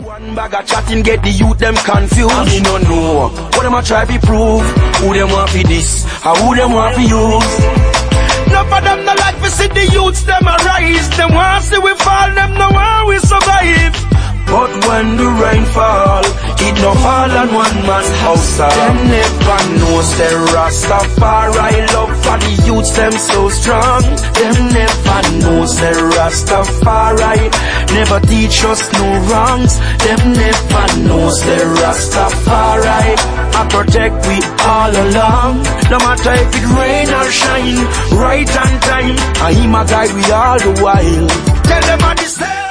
One bag of chatting get the youth them confused. I mean no know what them a try to prove. Who them want for this, or who them want for use. None of them no like to see the youths them arise. Them want see we fall, them no want we survive. But when the rain fall, it no fall on one man's house. Them never know say Rastafari love for the youths them so strong. Them never know say Rastafari never teach us no wrongs. Them never know say Rastafari I protect we all along. No matter if it rain or shine, right on time, and him a guide we all the while. Tell them what they say.